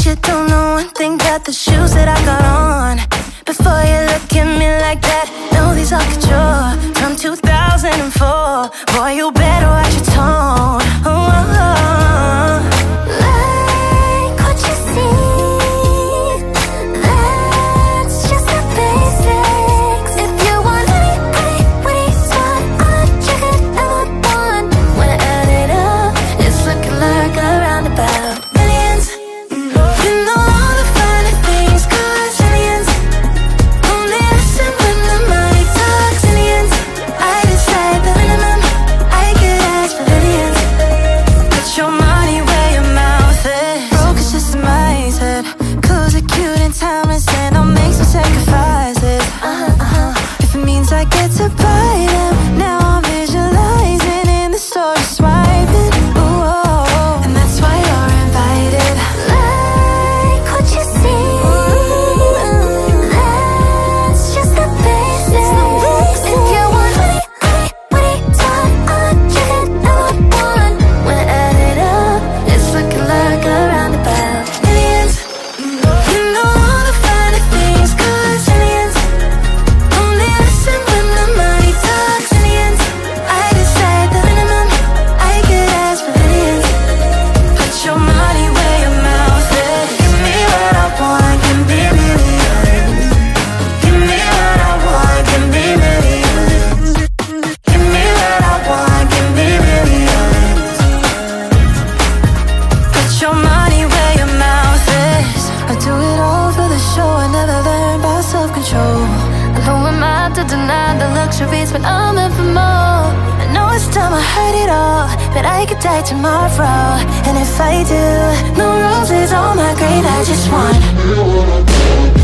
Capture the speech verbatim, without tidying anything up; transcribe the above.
you don't know one thing about the shoes that I got on. Before you look at me like that, know these are couture from two thousand four. Boy, you better watch your tone. Oh, oh, oh. Like what you see, that's just the basics. If you want money, money, money, smart, uncheckered, never born. When I add it up, it's looking like a roundabout. Millions, you know all the finer things cost millions. Only listen when the money talks. Millions, I decide the minimum I could ask for millions. Put your money where your mouth is. Broke is just a mindset. Clothes are cute and timeless, and I'll make some sacrifices. Uh-huh, uh-huh. If it means I get to buy them, now I'm visualizing in the store, swiping. Ooh, oh, oh. And that's why you're invited. Like what you see, that's just the basics. If you want money, money, money, talk, uncheckered, never born. When I add it up, it's looking like a roundabout. Millions, you know all the finer things cost millions. Only listen when the money talks. Millions, I decide the minimum I could ask for millions. Put your money where your mouth is. Give me what I want, give me millions. Give me what I want, give me millions. Give me what I want, give me millions. Put your money where your mouth is. I do it all for the show, I never learn about self-control. I know I'm out to deny the luxuries, but I'm in for more. I know it's time I heard it all, but I could die tomorrow. And if I do, no roses on my grave, I just want